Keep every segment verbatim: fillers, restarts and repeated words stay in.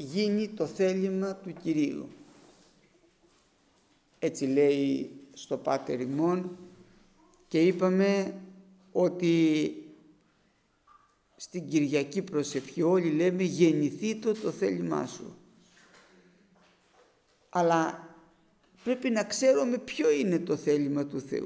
γίνει το θέλημα του Κυρίου. Έτσι λέει στο Πάτερ ημών, και είπαμε ότι στην Κυριακή προσευχή όλοι λέμε γεννηθήτω το θέλημά σου. Αλλά πρέπει να ξέρουμε ποιο είναι το θέλημα του Θεού.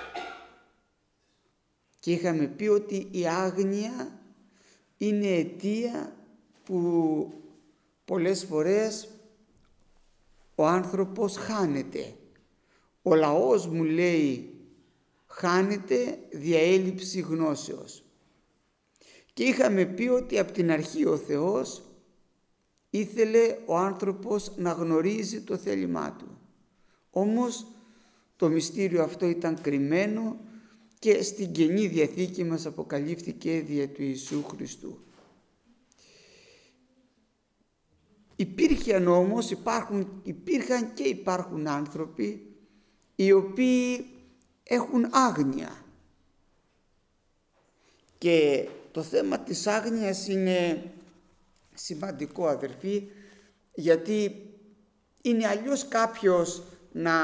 Και είχαμε πει ότι η άγνοια είναι αιτία που πολλές φορές ο άνθρωπος χάνεται. Ο λαός μου λέει χάνεται δια έλλειψη γνώσεως. Και είχαμε πει ότι από την αρχή ο Θεός ήθελε ο άνθρωπος να γνωρίζει το θέλημά του. Όμως το μυστήριο αυτό ήταν κρυμμένο και στην Καινή Διαθήκη μας αποκαλύφθηκε δια του Ιησού Χριστού. Υπήρχαν όμως, υπάρχουν, υπήρχαν και υπάρχουν άνθρωποι οι οποίοι έχουν άγνοια. Και το θέμα της άγνοιας είναι σημαντικό, αδερφοί, γιατί είναι αλλιώς κάποιος να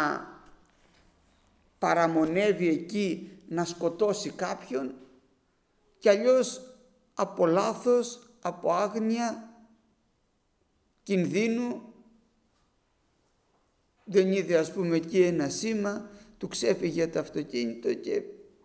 παραμονεύει εκεί να σκοτώσει κάποιον και αλλιώς από λάθος, από άγνοια, κινδύνου, δεν είδε ας πούμε εκεί ένα σήμα, του ξέφυγε το αυτοκίνητο και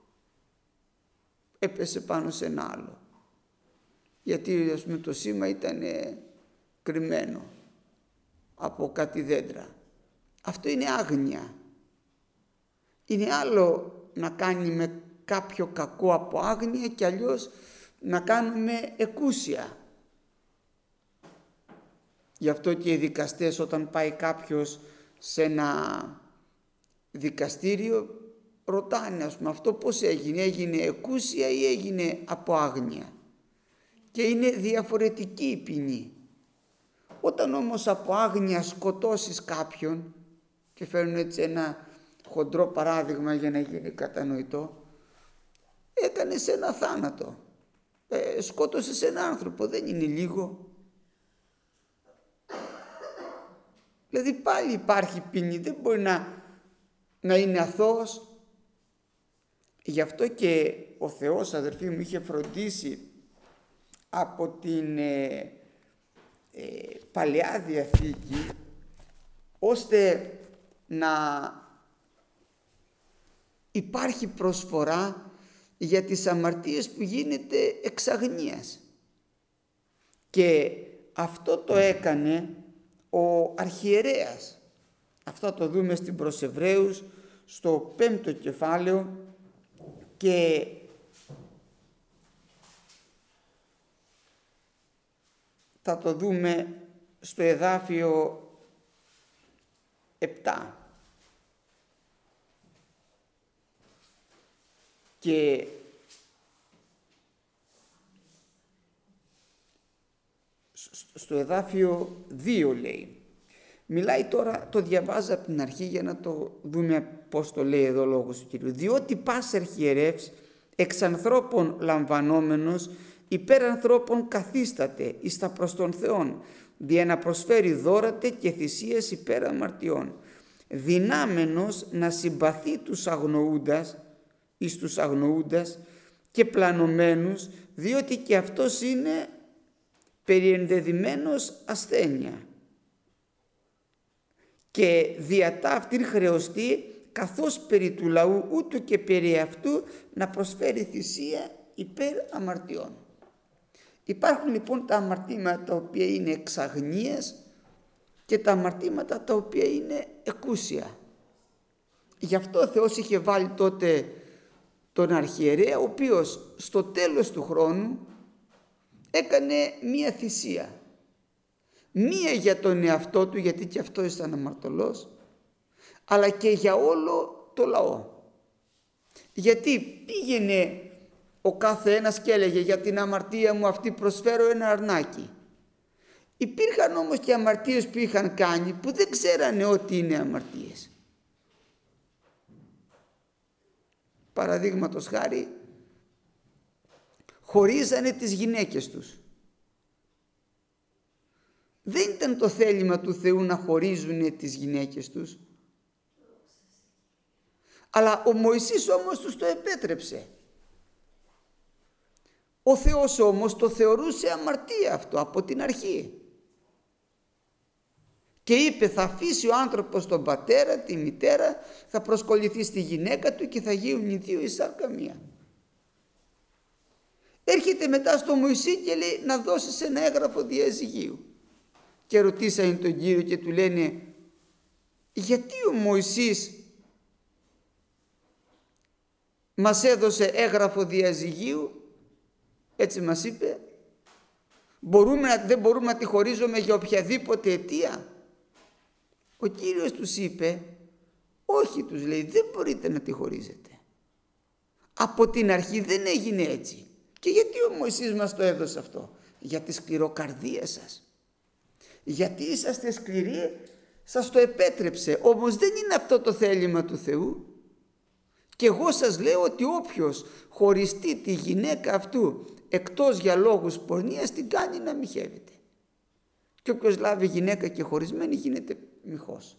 έπεσε πάνω σε ένα άλλο. Γιατί ας πούμε το σήμα ήταν κρυμμένο από κάτι δέντρα. Αυτό είναι άγνοια. Είναι άλλο να κάνει με κάποιο κακό από άγνοια και αλλιώς να κάνουμε εκούσια. Γι' αυτό και οι δικαστές όταν πάει κάποιος σε ένα δικαστήριο ρωτάνε ας πούμε αυτό πώς έγινε, έγινε εκούσια ή έγινε από άγνοια. Και είναι διαφορετική η ποινή. Όταν όμως από άγνοια σκοτώσεις κάποιον, και φέρνουν έτσι ένα χοντρό παράδειγμα για να γίνει κατανοητό, έκανες ένα θάνατο, ε, σκότωσες ένα άνθρωπο, δεν είναι λίγο. Δηλαδή πάλι υπάρχει ποινή, δεν μπορεί να, να είναι αθώος. Γι' αυτό και ο Θεός, αδερφοί μου, είχε φροντίσει από την ε, ε, Παλαιά Διαθήκη ώστε να υπάρχει προσφορά για τις αμαρτίες που γίνεται εξ αγνίας. Και αυτό το έκανε ο αρχιερέας. Αυτό το δούμε στην προς Εβραίους στο πέμπτο κεφάλαιο και θα το δούμε στο εδάφιο επτά. Και στο εδάφιο δύο λέει. Μιλάει τώρα, το διαβάζω από την αρχή για να το δούμε πώς το λέει εδώ ο λόγος του Κυρίου. Διότι πας αρχιερεύς εξ ανθρώπων λαμβανόμενος υπέρ ανθρώπων καθίσταται εις τα προς τον Θεόν, δια να προσφέρει δώρατε και θυσίες υπέρ αμαρτιών, δυνάμενος να συμπαθεί τους αγνοούντας εις τους αγνοούντας και πλανωμένους, διότι και αυτός είναι περιενδεδημένος ασθένεια. Και δια ταύτην χρεωστεί καθώς περί του λαού ούτου και περί αυτού να προσφέρει θυσία υπέρ αμαρτιών. Υπάρχουν λοιπόν τα αμαρτήματα τα οποία είναι εξ αγνίας και τα αμαρτήματα τα οποία είναι εκούσια. Γι' αυτό ο Θεός είχε βάλει τότε τον αρχιερέα, ο οποίος στο τέλος του χρόνου έκανε μία θυσία. Μία για τον εαυτό του, γιατί και αυτό ήταν αμαρτωλός, αλλά και για όλο το λαό. Γιατί πήγαινε ο κάθε ένας και έλεγε για την αμαρτία μου αυτή προσφέρω ένα αρνάκι. Υπήρχαν όμως και αμαρτίες που είχαν κάνει που δεν ξέρανε ότι είναι αμαρτίες. Παραδείγματος χάρη, χωρίζανε τις γυναίκες τους. δεν ήταν το θέλημα του Θεού να χωρίζουν τις γυναίκες τους. Αλλά ο Μωυσής όμως τους το επέτρεψε. Ο Θεός όμως το θεωρούσε αμαρτία αυτό από την αρχή. Και είπε, θα αφήσει ο άνθρωπος τον πατέρα, τη μητέρα, θα προσκοληθεί στη γυναίκα του και θα γίνουν οι δύο η σάρκα μία. Έρχεται μετά στο Μωυσή και λέει να δώσεις ένα έγγραφο διαζυγίου. Και ρωτήσανε τον Κύριο και του λένε, γιατί ο Μωυσής μας έδωσε έγγραφο διαζυγίου? Έτσι μας είπε, μπορούμε, δεν μπορούμε να τη χωρίζουμε για οποιαδήποτε αιτία? Ο Κύριος τους είπε, όχι, τους λέει, δεν μπορείτε να τη χωρίζετε. Από την αρχή δεν έγινε έτσι. Και γιατί ο Μωυσής μας το έδωσε αυτό? Για τη σκληροκαρδία σας. Γιατί είσαστε σκληροί, σας το επέτρεψε. Όμως δεν είναι αυτό το θέλημα του Θεού. Και εγώ σας λέω ότι όποιος χωριστεί τη γυναίκα αυτού εκτός για λόγους πορνείας, την κάνει να μοιχεύεται. Και όποιος λάβει γυναίκα και χωρισμένη γίνεται μοιχός.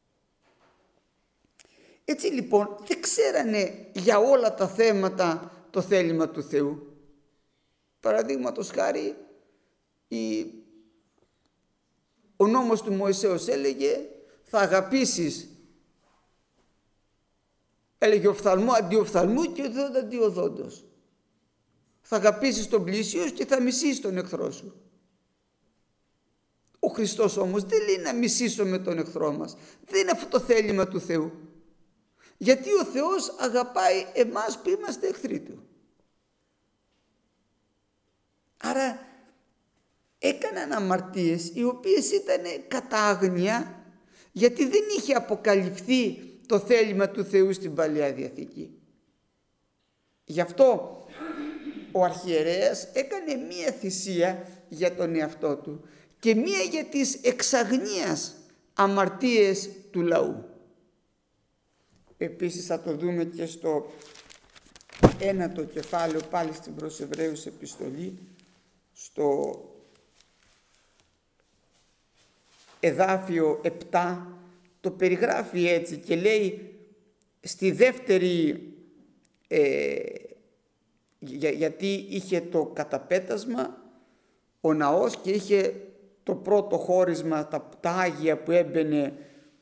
Έτσι λοιπόν δεν ξέρανε για όλα τα θέματα το θέλημα του Θεού. Παραδείγματος χάρη, η... ο νόμος του Μωυσέως έλεγε θα αγαπήσεις, έλεγε οφθαλμό αντί οφθαλμού και οδόντα αντί οδόντος. Θα αγαπήσεις τον πλήσιο και θα μισείς τον εχθρό σου. Ο Χριστός όμως δεν λέει να μισήσουμε τον εχθρό μας. Δεν είναι αυτό το θέλημα του Θεού. Γιατί ο Θεός αγαπάει εμάς που είμαστε εχθροί Του. Άρα έκαναν αμαρτίες οι οποίες ήταν κατά άγνοια, γιατί δεν είχε αποκαλυφθεί το θέλημα του Θεού στην Παλαιά Διαθήκη. Γι' αυτό ο αρχιερέας έκανε μία θυσία για τον εαυτό του και μία για τις εξαγνίας αμαρτίες του λαού. Επίσης θα το δούμε και στο ένατο κεφάλαιο πάλι στην προς Εβραίους επιστολή, στο εδάφιο επτά, το περιγράφει έτσι και λέει στη δεύτερη, ε, για, γιατί είχε το καταπέτασμα ο ναός και είχε το πρώτο χώρισμα, τα, τα Άγια που έμπαινε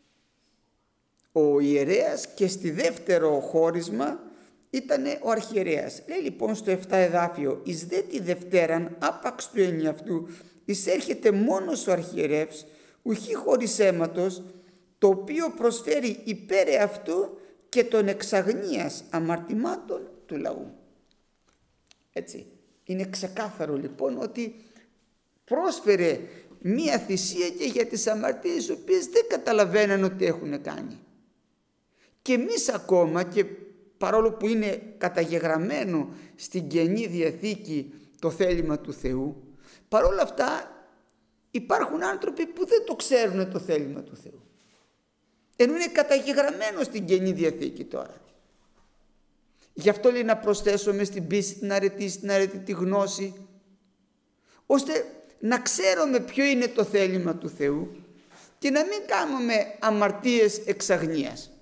ο ιερέας, και στη δεύτερο χώρισμα ήταν ο αρχιερέας. Λέει λοιπόν στο επτά εδάφιο, εις δε τη Δευτέραν άπαξ του ενιαυτού εισέρχεται μόνος ο αρχιερεύς, ουχή χωρίς αίματος, το οποίο προσφέρει υπέρ εαυτού και των εξαγνίας αμαρτημάτων του λαού. Έτσι, είναι ξεκάθαρο λοιπόν ότι πρόσφερε μία θυσία και για τις αμαρτίες τις οποίες δεν καταλαβαίναν ότι έχουν κάνει. Και εμείς ακόμα, και παρόλο που είναι καταγεγραμμένο στην Καινή Διαθήκη το θέλημα του Θεού, παρόλα αυτά υπάρχουν άνθρωποι που δεν το ξέρουν το θέλημα του Θεού. Ενώ είναι καταγεγραμμένο στην Καινή Διαθήκη τώρα. Γι' αυτό λέει να προσθέσουμε στην πίστη την αρετή, στην αρετή τη γνώση, ώστε να ξέρουμε ποιο είναι το θέλημα του Θεού και να μην κάνουμε αμαρτίες εξαγνίας.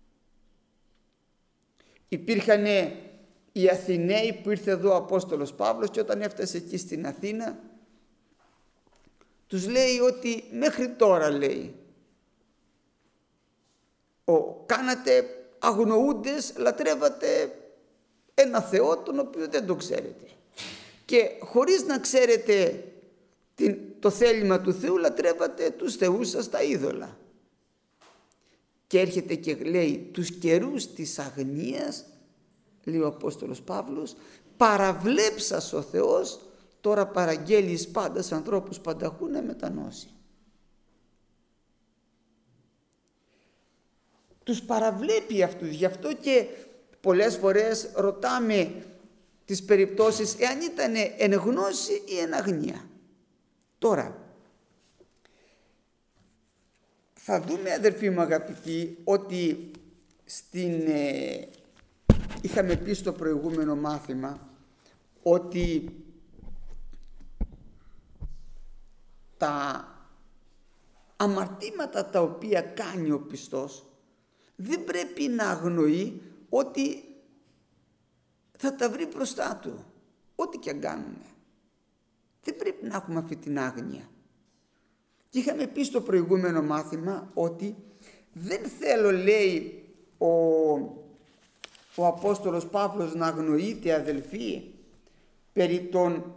Υπήρχαν οι Αθηναίοι που ήρθε εδώ ο Απόστολος Παύλος και όταν έφτασε εκεί στην Αθήνα τους λέει ότι μέχρι τώρα, λέει, ο, κάνατε αγνοούντες, λατρεύατε ένα Θεό τον οποίο δεν το ξέρετε και χωρίς να ξέρετε την, το θέλημα του Θεού λατρεύατε τους θεούς σας τα είδωλα. Και έρχεται και λέει τους καιρούς της αγνίας, λέει ο Απόστολος Παύλος, παραβλέψας ο Θεός, τώρα παραγγέλει εις πάντας ανθρώπους πανταχού να μετανώσει. Τους παραβλέπει αυτούς, γι' αυτό και πολλές φορές ρωτάμε τις περιπτώσεις εάν ήταν εν γνώση ή εν αγνία. Τώρα, θα δούμε, αδερφοί μου αγαπητοί, ότι στην, ε, είχαμε πει στο προηγούμενο μάθημα ότι τα αμαρτήματα τα οποία κάνει ο πιστός, δεν πρέπει να αγνοεί ότι θα τα βρει μπροστά του, ό,τι και αν κάνουμε. Δεν πρέπει να έχουμε αυτή την άγνοια. Και είχαμε πει στο προηγούμενο μάθημα ότι δεν θέλω, λέει ο, ο Απόστολος Παύλος, να αγνοείτε, αδελφοί, περί των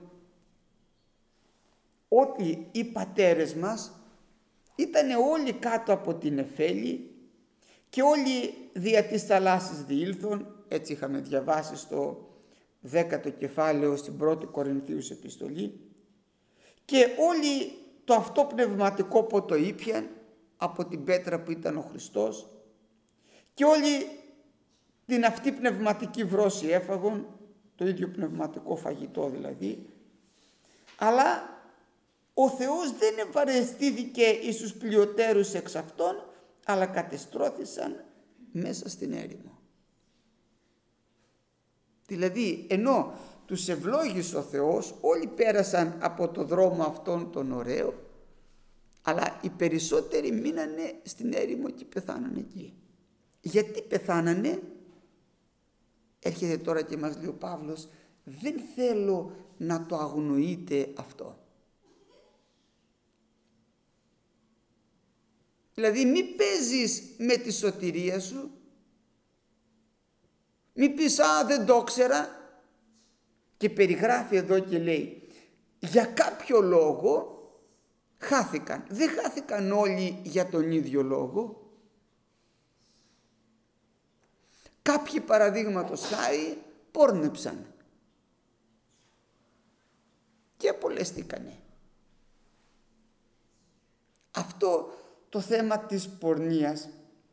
ότι οι πατέρες μας ήταν όλοι κάτω από την νεφέλη και όλοι δια της θαλάσσης διήλθον, έτσι είχαμε διαβάσει στο δέκατο κεφάλαιο στην πρώτη Κορινθίους επιστολή, και όλοι το αυτό πνευματικό ποτό ήπιαν από την πέτρα που ήταν ο Χριστός και όλοι την αυτή πνευματική βρώση έφαγον, το ίδιο πνευματικό φαγητό δηλαδή, αλλά ο Θεός δεν ευαρεστήθηκε εις τους πλειοτέρους εξ αυτών, αλλά κατεστρώθησαν μέσα στην έρημο. Δηλαδή, ενώ τους ευλόγησε ο Θεός, όλοι πέρασαν από το δρόμο αυτόν τον ωραίο, αλλά οι περισσότεροι μείνανε στην έρημο και πεθάνανε εκεί. Γιατί πεθάνανε? Έρχεται τώρα και μας λέει ο Παύλος, δεν θέλω να το αγνοείτε αυτό. Δηλαδή μη παίζεις με τη σωτηρία σου, μη πεις «Α, δεν το ξέρα», και περιγράφει εδώ και λέει για κάποιο λόγο χάθηκαν. Δεν χάθηκαν όλοι για τον ίδιο λόγο. Κάποιοι, παραδείγματος χάρη, πόρνεψαν και απολέστηκανε. Αυτό το θέμα της πορνείας,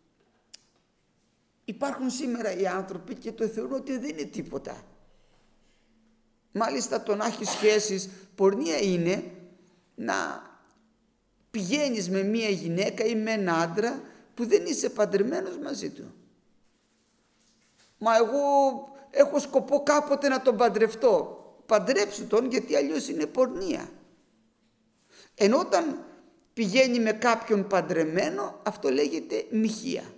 υπάρχουν σήμερα οι άνθρωποι και το θεωρούν ότι δεν είναι τίποτα. Μάλιστα το να έχει σχέσεις, πορνεία είναι να πηγαίνεις με μία γυναίκα ή με ένα άντρα που δεν είσαι παντρεμένος μαζί του. Μα εγώ έχω σκοπό κάποτε να τον παντρευτώ. Παντρέψου τον, γιατί αλλιώς είναι πορνεία. Ενώ όταν πηγαίνει με κάποιον παντρεμένο, αυτό λέγεται μοιχεία.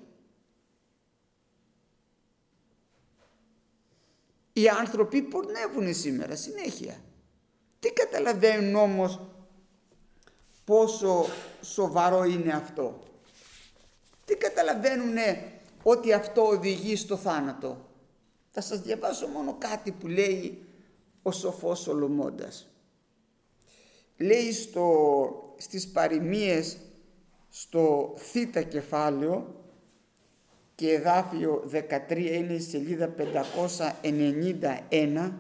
Οι άνθρωποι πορνεύουν σήμερα συνέχεια. Τι καταλαβαίνουν όμως πόσο σοβαρό είναι αυτό? Τι καταλαβαίνουν ότι αυτό οδηγεί στο θάνατο? Θα σας διαβάσω μόνο κάτι που λέει ο σοφός Σολομώντας. Λέει στο, στις παροιμίες στο θήτα κεφάλαιο και εδάφιο δεκατρία, είναι η σελίδα πεντακόσια ενενήντα ένα,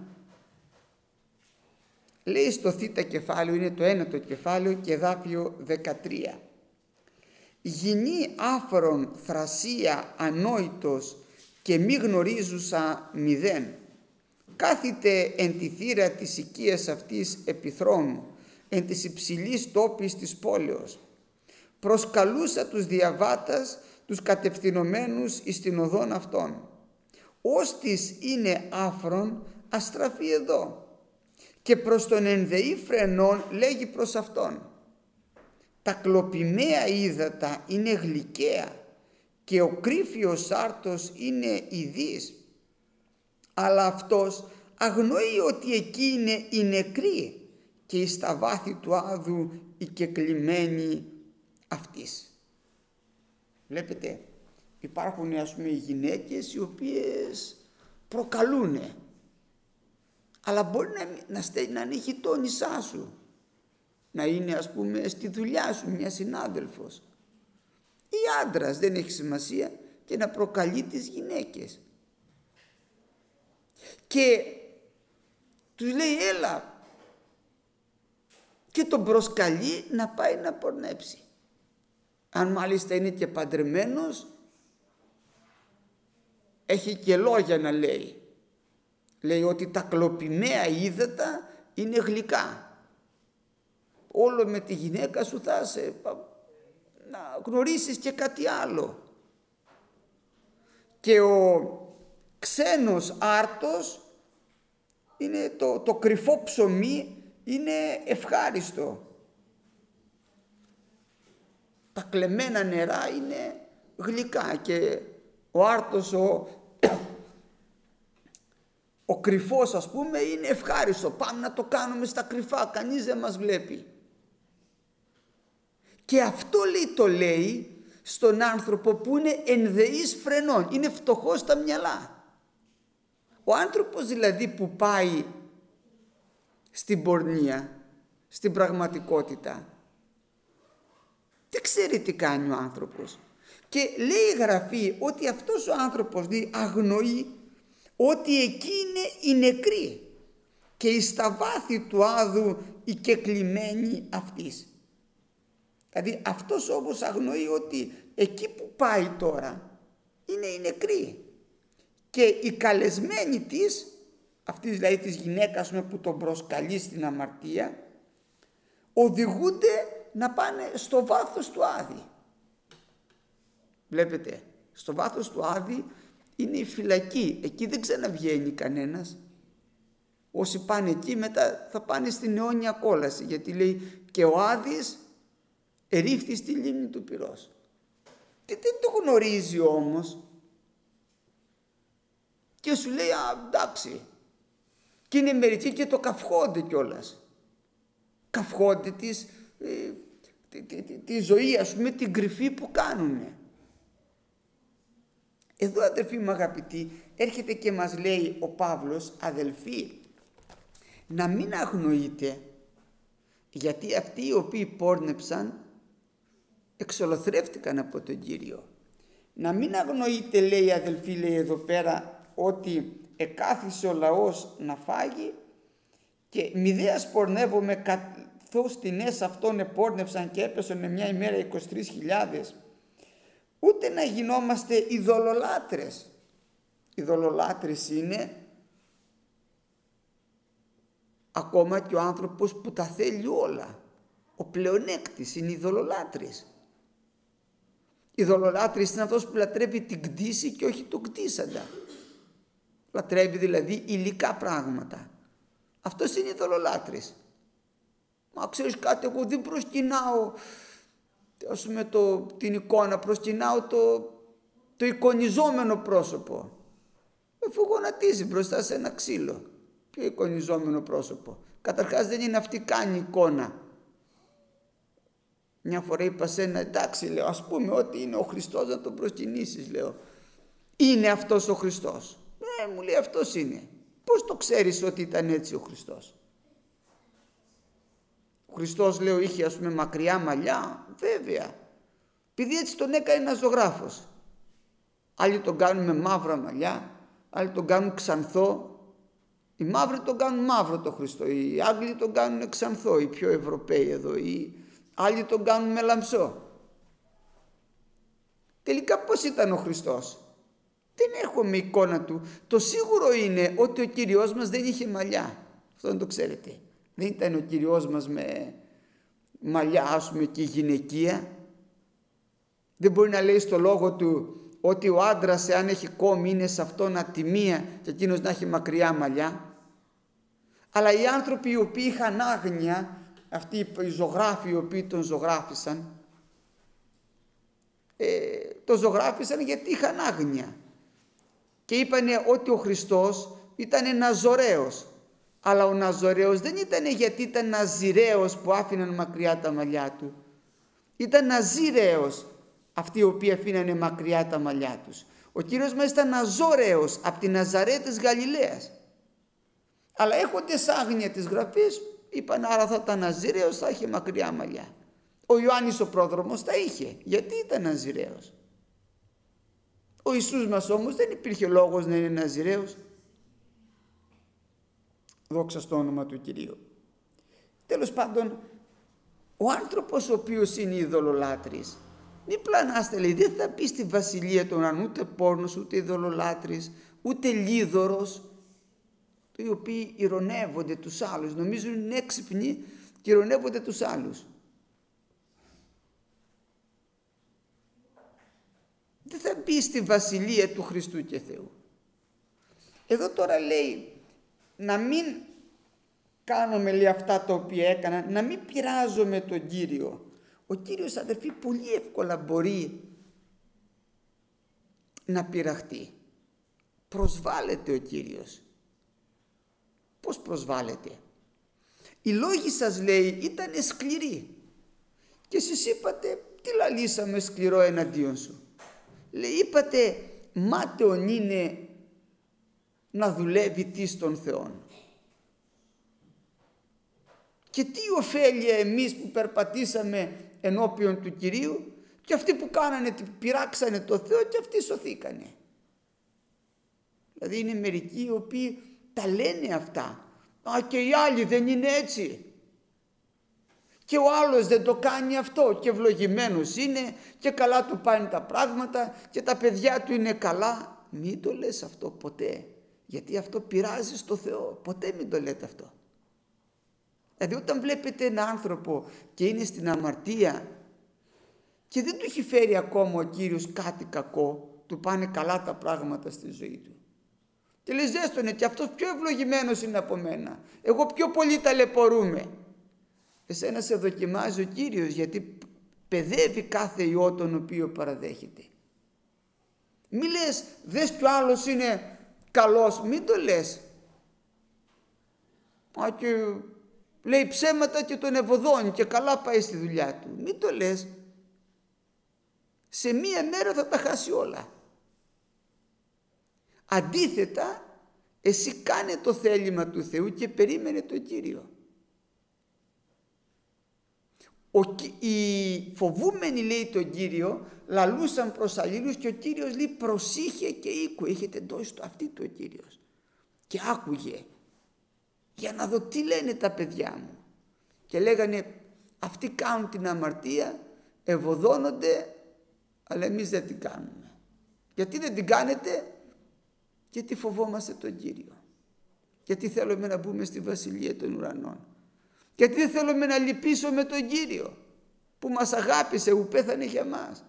λέει στο θήτα κεφάλαιο, είναι το ένατο κεφάλαιο και εδάφιο δεκατρία. Γινή άφρον θρασία ανόητος και μη γνωρίζουσα μηδέν. Κάθιτε εν τη θύρα της οικίας αυτής επιθρόνου, εν της υψηλής τόπης της πόλεως. Προσκαλούσα τους διαβάτας, τους κατευθυνωμένους εις την οδόν αυτών. Όστις είναι άφρον, αστραφεί εδώ. Και προς τον ενδεή φρενών λέγει προς αυτόν. Τα κλοπημαία ύδατα είναι γλυκαία και ο κρύφιος άρτος είναι ιδής. Αλλά αυτός αγνοεί ότι εκεί είναι οι νεκροί και εις τα βάθη του άδου οι κεκλειμένοι αυτής. Βλέπετε, υπάρχουν ας πούμε γυναίκες οι οποίες προκαλούνε, αλλά μπορεί να, να, να είναι γειτόνισσά σου, να είναι ας πούμε στη δουλειά σου μια συνάδελφος ή άντρας, δεν έχει σημασία, και να προκαλεί τις γυναίκες. Και τους λέει έλα, και τον προσκαλεί να πάει να πορνέψει. Αν μάλιστα είναι και παντρεμένος, έχει και λόγια να λέει. Λέει ότι τα κλοπημαία ύδατα είναι γλυκά. Όλο με τη γυναίκα σου θα σε, να γνωρίσεις και κάτι άλλο. Και ο ξένος άρτος είναι το, το κρυφό ψωμί, είναι ευχάριστο. τα κλεμμένα νερά είναι γλυκά και ο άρτος, ο, ο κρυφός ας πούμε είναι ευχάριστο. Πάμε να το κάνουμε στα κρυφά, κανείς δεν μας βλέπει. Και αυτό λέει, το λέει στον άνθρωπο που είναι ενδεής φρενών, είναι φτωχός στα μυαλά. Ο άνθρωπος δηλαδή που πάει στην πορνεία, στην πραγματικότητα, δεν ξέρει τι κάνει ο άνθρωπος. Και λέει η Γραφή ότι αυτός ο άνθρωπος λέει, αγνοεί ότι εκεί είναι οι νεκροί και εις τα βάθη του άδου οι κεκλειμένοι αυτής. Δηλαδή αυτός όμως αγνοεί ότι εκεί που πάει τώρα είναι οι νεκροί και οι καλεσμένοι της, αυτής δηλαδή της γυναίκας που τον προσκαλεί στην αμαρτία, οδηγούνται να πάνε στο βάθος του άδη. Βλέπετε, στο βάθος του άδη είναι η φυλακή, εκεί δεν ξαναβγαίνει κανένας. Όσοι πάνε εκεί μετά θα πάνε στην αιώνια κόλαση, γιατί λέει και ο Άδης ερήφθη στη λίμνη του πυρός. Και δεν το γνωρίζει όμως και σου λέει α, εντάξει, και είναι μερικοί και το καυχόνται κιόλας. Καυχόνται της, ε, τη, τη, τη, τη ζωή ας πούμε, την κρυφή που κάνουνε. Εδώ αδελφοί μου αγαπητοί, έρχεται και μας λέει ο Παύλος, αδελφοί, να μην αγνοείτε, γιατί αυτοί οι οποίοι πόρνεψαν εξολοθρεύτηκαν από τον Κύριο. Να μην αγνοείτε, λέει αδελφοί, λέει εδώ πέρα, ότι εκάθισε ο λαός να φάγει και μηδέας πορνεύομαι καθώς τινές αυτών επόρνευσαν και έπεσαν με μια ημέρα είκοσι τρεις χιλιάδες. Ούτε να γινόμαστε ειδωλολάτρες. Ειδωλολάτρες είναι ακόμα και ο άνθρωπος που τα θέλει όλα. Ο πλεονέκτης είναι ειδωλολάτρης. Ειδωλολάτρης είναι αυτός που λατρεύει την κτήση και όχι τον κτήσαντα. Λατρεύει δηλαδή υλικά πράγματα. Αυτός είναι ειδωλολάτρης. Μα ξέρεις κάτι, εγώ δεν προσκυνάω ας πούμε το, την εικόνα, προσκυνάω το, το εικονιζόμενο πρόσωπο. Αφού γονατίζει μπροστά σε ένα ξύλο. Ποιο εικονιζόμενο πρόσωπο? Καταρχάς δεν είναι αυτή καν εικόνα. Μια φορά είπα σε ένα, εντάξει λέω, ας πούμε ότι είναι ο Χριστός να τον προσκυνήσεις, λέω. Είναι αυτός ο Χριστός? Ναι, μου λέει αυτός είναι. Πώς το ξέρεις ότι ήταν έτσι ο Χριστός? Ο Χριστός, λέω, είχε ας πούμε μακριά μαλλιά, βέβαια. Επειδή έτσι τον έκανε ένας ζωγράφος. Άλλοι τον κάνουν με μαύρα μαλλιά, άλλοι τον κάνουν ξανθό. Οι μαύροι τον κάνουν μαύρο το Χριστό, οι Άγγλοι τον κάνουν ξανθό, οι πιο Ευρωπαίοι εδώ, οι άλλοι τον κάνουν με λαμψό. Τελικά πώς ήταν ο Χριστός? Δεν έχουμε εικόνα του. Το σίγουρο είναι ότι ο Κύριος μας δεν είχε μαλλιά. Αυτό δεν το ξέρετε. Δεν ήταν ο Κύριος μας με μαλλιά ας πούμε και γυναικεία. Δεν μπορεί να λέει στο λόγο του ότι ο άντρας εάν έχει κόμμη είναι σε αυτόν ατιμία και εκείνος να έχει μακριά μαλλιά. Αλλά οι άνθρωποι οι οποίοι είχαν άγνοια, αυτοί οι ζωγράφοι οι οποίοι τον ζωγράφισαν, ε, τον ζωγράφισαν γιατί είχαν άγνοια. Και είπανε ότι ο Χριστός ήταν ναζωραίος. Αλλά ο ναζωραίος δεν ήταν γιατί ήταν ναζιραίος που άφηναν μακριά τα μαλλιά του. Ήταν ναζιραίος αυτοί οι οποίοι αφήνανε μακριά τα μαλλιά τους. Ο Κύριος μας ήταν ναζωραίος από τη Ναζαρέ της Γαλιλαίας. Αλλά έχοντας άγνοια της Γραφής είπαν άρα θα ήταν ναζιραίος, θα είχε μακριά μαλλιά. Ο Ιωάννης ο πρόδρομος τα είχε γιατί ήταν ναζιραίος. Ο Ιησούς μας όμως δεν υπήρχε λόγος να είναι ναζιραίος. Δόξα στο όνομα του Κυρίου. Τέλος πάντων, ο άνθρωπος ο οποίος είναι ειδωλολάτρης, μην πλανάστε, λέει, δεν θα μπει στη βασιλεία των ουρανών ούτε πόρνος, ούτε ειδωλολάτρης, ούτε λίδωρος, οι οποίοι ειρωνεύονται τους άλλους, νομίζουν είναι έξυπνοι και ειρωνεύονται τους άλλους. Δεν θα μπει στη βασιλεία του Χριστού και Θεού. Εδώ τώρα λέει να μην κάνουμε, λέει, αυτά τα οποία έκανα, να μην πειράζομαι τον Κύριο. Ο Κύριος, αδερφοί, πολύ εύκολα μπορεί να πειραχτεί. Προσβάλλεται ο Κύριος. Πώς προσβάλλεται? Οι λόγοι σας, λέει, ήταν σκληροί και εσείς είπατε, τι λαλήσαμε σκληρό εναντίον σου? Λέει, είπατε, μάταιον είναι να δουλεύει τι στον Θεόν. Και τι ωφέλεια εμείς που περπατήσαμε ενώπιον του Κυρίου, και αυτοί που κάνανε, πειράξανε το Θεό και αυτοί σωθήκανε. Δηλαδή είναι μερικοί οι οποίοι τα λένε αυτά. Α, και οι άλλοι δεν είναι έτσι. Και ο άλλος δεν το κάνει αυτό και ευλογημένος είναι και καλά του πάνε τα πράγματα και τα παιδιά του είναι καλά. Μην το λες αυτό ποτέ, γιατί αυτό πειράζει στο Θεό. Ποτέ μην το λέτε αυτό. Δηλαδή όταν βλέπετε έναν άνθρωπο και είναι στην αμαρτία και δεν του έχει φέρει ακόμα ο Κύριος κάτι κακό, του πάνε καλά τα πράγματα στη ζωή του, και λες, ζέστονε, και αυτός πιο ευλογημένος είναι από μένα, εγώ πιο πολύ ταλαιπωρούμε. Εσένα σε δοκιμάζει ο Κύριος, γιατί παιδεύει κάθε ιό τον οποίο παραδέχεται. Μη λες, δες κι ο άλλος είναι καλός, μην το λες. Α, και λέει ψέματα και τον ευωδώνει και καλά πάει στη δουλειά του. Μην το λες. Σε μία μέρα θα τα χάσει όλα. Αντίθετα, εσύ κάνε το θέλημα του Θεού και περίμενε τον Κύριο. Ο, οι φοβούμενοι, λέει, τον Κύριο λαλούσαν προς αλλήλους και ο Κύριος, λέει, προσήχε και ήκου. Είχε τεντώσει το αυτί του ο Κύριος και άκουγε για να δω τι λένε τα παιδιά μου. Και λέγανε, αυτοί κάνουν την αμαρτία, ευωδώνονται, αλλά εμείς δεν την κάνουμε. Γιατί δεν την κάνετε? Γιατί φοβόμαστε τον Κύριο. Γιατί θέλουμε να μπούμε στη Βασιλεία των Ουρανών. Γιατί δεν θέλουμε να λυπήσουμε τον Κύριο που μας αγάπησε, που πέθανε για μας.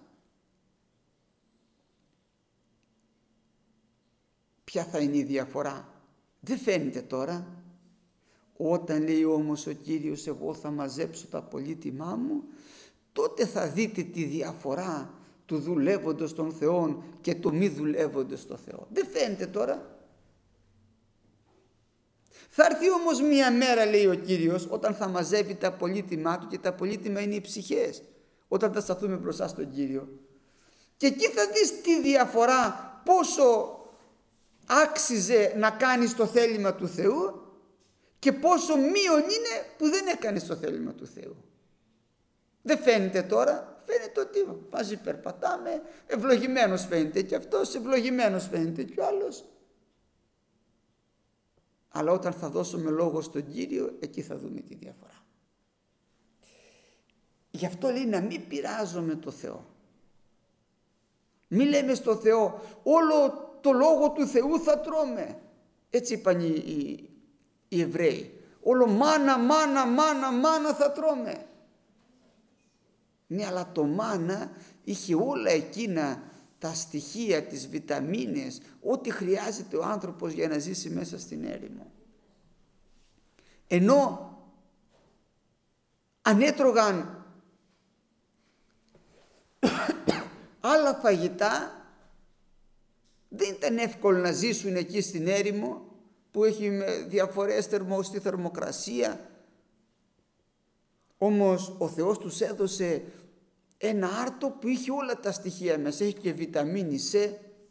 Ποια θα είναι η διαφορά? Δεν φαίνεται τώρα. Όταν λέει όμως ο Κύριος, εγώ θα μαζέψω τα πολύτιμά μου, τότε θα δείτε τη διαφορά του δουλεύοντος των Θεών και του μη δουλεύοντος των Θεών. Δεν φαίνεται τώρα. Θα έρθει όμως μία μέρα, λέει ο Κύριος, όταν θα μαζεύει τα πολύτιμά του, και τα πολύτιμα είναι οι ψυχές, όταν θα σταθούμε μπροστά στον Κύριο. Και εκεί θα δεις τη διαφορά, πόσο άξιζε να κάνεις το θέλημα του Θεού και πόσο μείον είναι που δεν έκανες το θέλημα του Θεού. Δεν φαίνεται τώρα. Φαίνεται ότι μαζί περπατάμε, ευλογημένος φαίνεται και αυτός, ευλογημένος φαίνεται και ο άλλος. Αλλά όταν θα δώσουμε λόγο στον Κύριο, εκεί θα δούμε τη διαφορά. Γι' αυτό λέει να μην πειράζουμε το Θεό. Μην λέμε στο Θεό, όλο το λόγο του Θεού θα τρώμε. Έτσι είπαν οι, οι, οι Εβραίοι. Όλο μάνα, μάνα, μάνα, μάνα θα τρώμε. Ναι, αλλά το μάνα είχε όλα εκείνα τα στοιχεία, τις βιταμίνες, ό,τι χρειάζεται ο άνθρωπος για να ζήσει μέσα στην έρημο. Ενώ αν έτρωγαν άλλα φαγητά, δεν ήταν εύκολο να ζήσουν εκεί στην έρημο που έχει διαφορές θερμο, στη θερμοκρασία. Όμως ο Θεός τους έδωσε ένα άρτο που είχε όλα τα στοιχεία μέσα. Έχει και βιταμίνη C,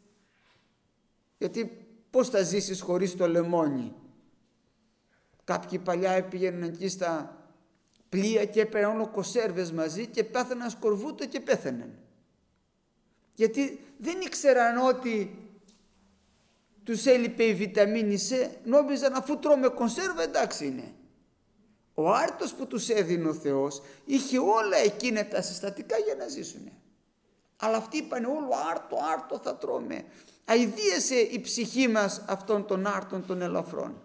γιατί πώς θα ζήσεις χωρίς το λεμόνι? Κάποιοι παλιά πήγαιναν εκεί στα πλοία και έπαιρναν όλο κονσέρβες μαζί και πέθαναν σκορβούτο και πέθαναν. Γιατί δεν ήξεραν ότι τους έλειπε η βιταμίνη C, νόμιζαν αφού τρώμε κονσέρβα εντάξει είναι. Ο άρτος που τους έδινε ο Θεός είχε όλα εκείνα τα συστατικά για να ζήσουν. Αλλά αυτοί είπαν όλο άρτο, άρτο θα τρώμε. Αηδίασε η ψυχή μας αυτών των άρτων των ελαφρών.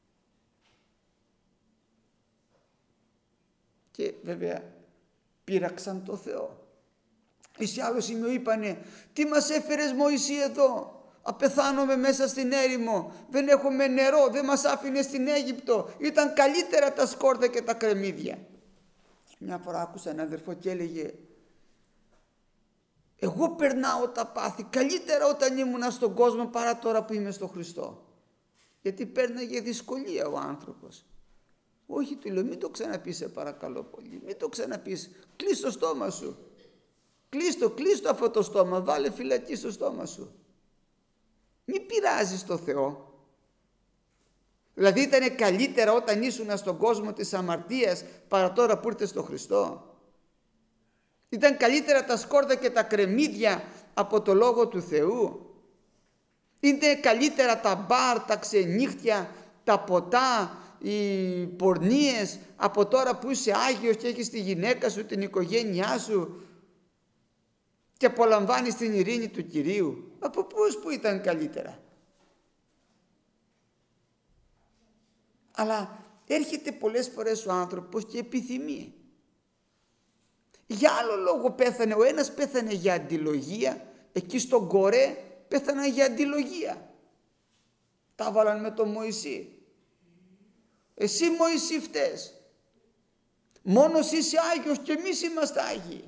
Και βέβαια πείραξαν το Θεό. Εις άλλο σημείο είπανε, τι μας έφερες Μωυσή εδώ? Απεθάνομαι μέσα στην έρημο, δεν έχουμε νερό, δεν μας άφηνε στην Αίγυπτο, ήταν καλύτερα τα σκόρδα και τα κρεμμύδια. Μια φορά άκουσα έναν αδερφό και έλεγε, εγώ περνάω τα πάθη καλύτερα όταν ήμουνα στον κόσμο παρά τώρα που είμαι στο Χριστό. Γιατί πέρναγε δυσκολία ο άνθρωπος. Όχι, του λέω, μην το ξαναπείς, σε παρακαλώ πολύ. Μην το ξαναπείς. Κλείς το στόμα σου. Κλείστο, κλείστο αυτό το στόμα. Βάλε φυλακή στο στόμα σου. Μην πειράζεις το Θεό. Δηλαδή ήταν καλύτερα όταν ήσουν στον κόσμο της αμαρτίας παρά τώρα που ήρθες στο Χριστό. Ήταν καλύτερα τα σκόρδα και τα κρεμμύδια από το Λόγο του Θεού. Είναι καλύτερα τα μπαρ, τα ξενύχτια, τα ποτά, οι πορνείες από τώρα που είσαι Άγιος και έχεις τη γυναίκα σου, την οικογένειά σου και απολαμβάνεις την ειρήνη του Κυρίου. Από πώς που ήταν καλύτερα. Αλλά έρχεται πολλές φορές ο άνθρωπος και επιθυμεί. Για άλλο λόγο πέθανε. Ο ένας πέθανε για αντιλογία. Εκεί στον Κορέ πέθανε για αντιλογία. Τα βάλαν με τον Μωυσή. Εσύ Μωυσή φταίς. Μόνος είσαι Άγιος και εμείς είμαστε Άγιοι.